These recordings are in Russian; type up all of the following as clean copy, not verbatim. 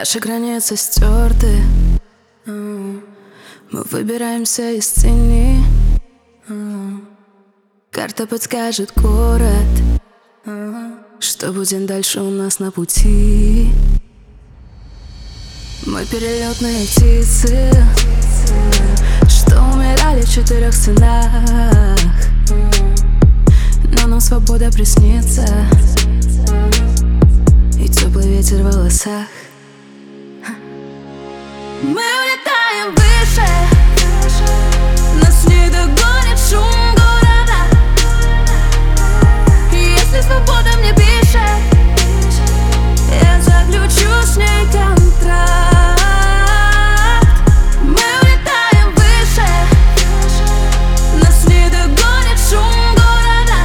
Наши границы стерты. Мы выбираемся из тени. Карта подскажет город. Что будет дальше у нас на пути? Мы перелетные птицы, что умирали в 4 стенах. Но нам свобода приснится, и теплый ветер в волосах. Мы улетаем выше, нас не догонит шум города. И если свобода мне пишет, я заключу с ней контракт. Мы улетаем выше, нас не догонит шум города.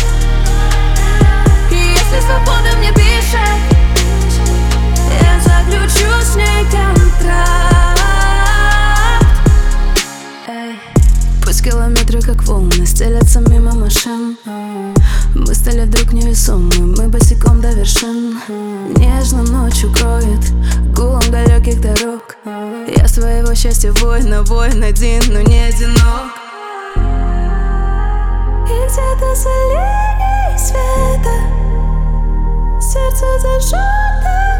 И если свобода мне пишет, я заключу с ней контракт. Пусть километры как волны стелятся мимо машин. Мы стали вдруг невесомы, мы босиком до вершин. Нежно ночь укроет гулом далеких дорог. Я своего счастья воин один, но не одинок. И где-то за линией света сердце зажжёто.